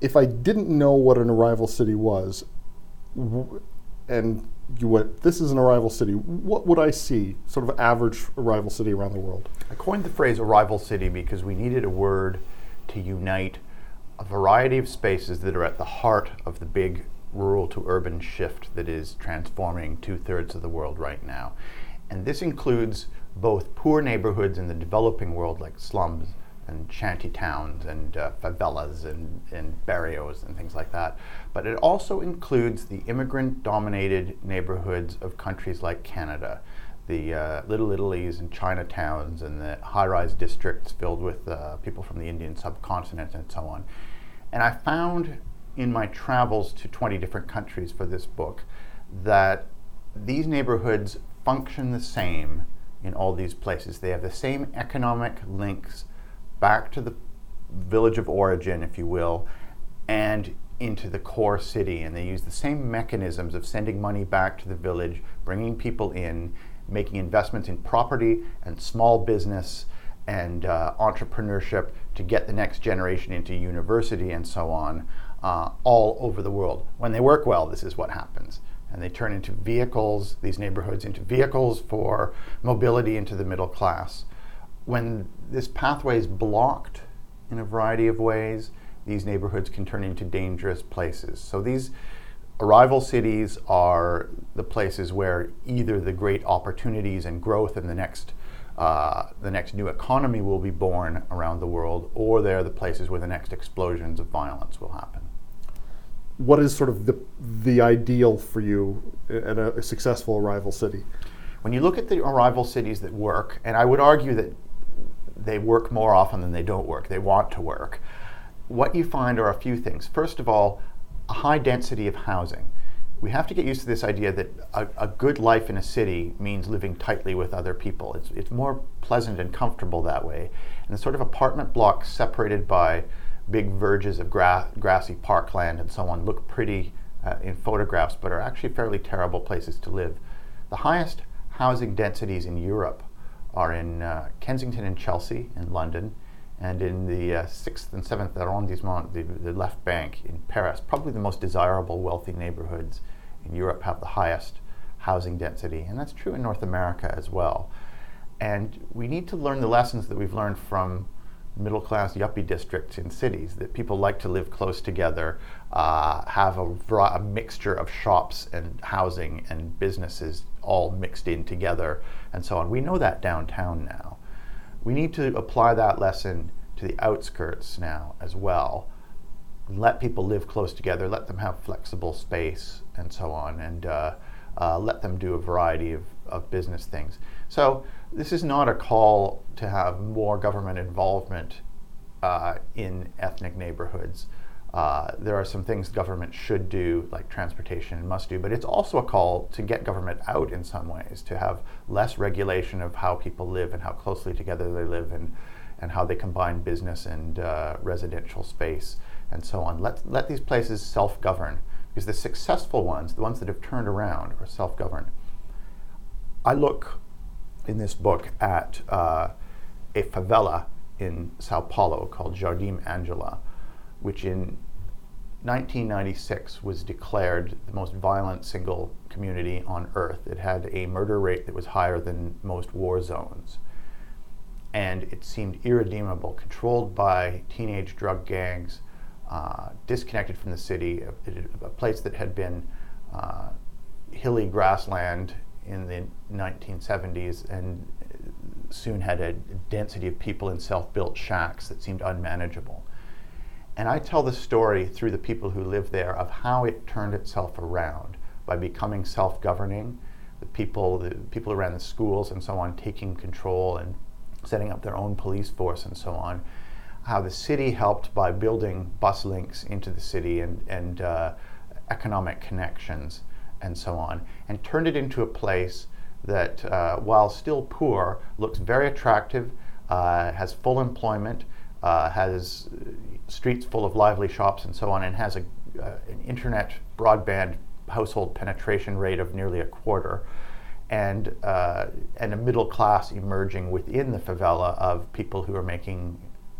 if I didn't know what an arrival city was, and you went, this is an arrival city, what would I see, sort of average arrival city around the world? I coined the phrase arrival city because we needed a word to unite a variety of spaces that are at the heart of the big rural to urban shift that is transforming 2/3 of the world right now. And this includes both poor neighborhoods in the developing world like slums and shanty towns and favelas and barrios and things like that. But it also includes the immigrant-dominated neighborhoods of countries like Canada, the Little Italies and Chinatowns and the high-rise districts filled with people from the Indian subcontinent and so on. And I found in my travels to 20 different countries for this book that these neighborhoods function the same in all these places. They have the same economic links back to the village of origin, if you will, and into the core city. And they use the same mechanisms of sending money back to the village, bringing people in, making investments in property and small business and entrepreneurship to get the next generation into university and so on, all over the world. When they work well, this is what happens. And they turn into vehicles, these neighborhoods into vehicles for mobility into the middle class. When this pathway is blocked in a variety of ways, these neighborhoods can turn into dangerous places. So these arrival cities are the places where either the great opportunities and growth in the next new economy will be born around the world, or they're the places where the next explosions of violence will happen. What is sort of the ideal for you at a successful arrival city? When you look at the arrival cities that work, and I would argue that they work more often than they don't work, they want to work, what you find are a few things. First of all, a high density of housing. We have to get used to this idea that a good life in a city means living tightly with other people. It's more pleasant and comfortable that way. And the sort of apartment blocks separated by big verges of grassy parkland and so on look pretty in photographs, but are actually fairly terrible places to live. The highest housing densities in Europe are in Kensington and Chelsea in London, and in the 6th and 7th arrondissement, the left bank in Paris. Probably the most desirable, wealthy neighborhoods in Europe have the highest housing density, and that's true in North America as well. And we need to learn the lessons that we've learned from middle-class yuppie districts in cities, that people like to live close together, have a mixture of shops and housing and businesses all mixed in together, and so on. We know that downtown now. We need to apply that lesson to the outskirts now as well. Let people live close together, let them have flexible space and so on, and let them do a variety of business things. So this is not a call to have more government involvement in ethnic neighborhoods. There are some things government should do, like transportation and must do, but it's also a call to get government out in some ways, to have less regulation of how people live and how closely together they live and how they combine business and residential space and so on. Let these places self-govern, because the successful ones, the ones that have turned around, are self-governed. I look in this book at a favela in Sao Paulo called Jardim Angela, which in 1996 was declared the most violent single community on earth. It had a murder rate that was higher than most war zones. And it seemed irredeemable, controlled by teenage drug gangs, disconnected from the city, a place that had been hilly grassland in the 1970s and soon had a density of people in self-built shacks that seemed unmanageable. And I tell the story through the people who live there of how it turned itself around by becoming self-governing, the people who ran the schools and so on taking control and setting up their own police force and so on, how the city helped by building bus links into the city and economic connections and so on, and turned it into a place that, while still poor, looks very attractive, has full employment, has streets full of lively shops and so on, and has an internet broadband household penetration rate of nearly a quarter, and a middle class emerging within the favela of people who are making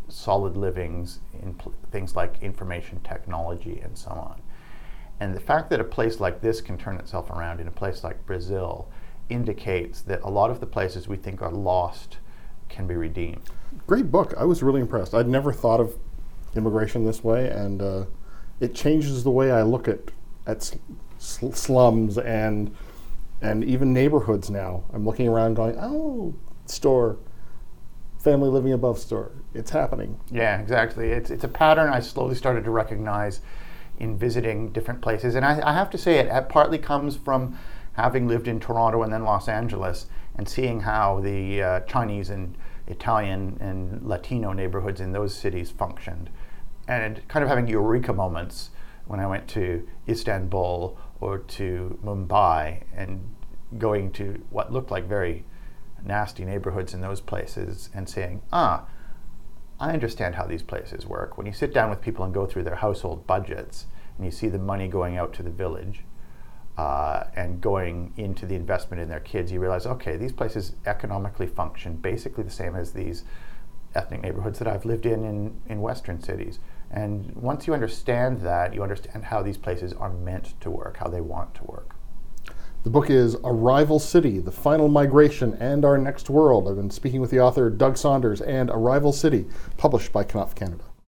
solid livings in things like information technology and so on. And the fact that a place like this can turn itself around in a place like Brazil indicates that a lot of the places we think are lost can be redeemed. Great book. I was really impressed. I'd never thought of immigration this way, and it changes the way I look at slums and even neighborhoods now. I'm looking around going, oh, store, family living above store. It's happening. Yeah, exactly. It's a pattern I slowly started to recognize in visiting different places. And I have to say it partly comes from having lived in Toronto and then Los Angeles and seeing how the Chinese and Italian and Latino neighborhoods in those cities functioned. And kind of having eureka moments when I went to Istanbul or to Mumbai and going to what looked like very nasty neighborhoods in those places and saying, I understand how these places work. When you sit down with people and go through their household budgets and you see the money going out to the village and going into the investment in their kids, you realize, okay, these places economically function basically the same as these ethnic neighborhoods that I've lived in Western cities. And once you understand that, you understand how these places are meant to work, how they want to work. The book is Arrival City, The Final Migration and Our Next World. I've been speaking with the author Doug Saunders, and Arrival City, published by Knopf Canada.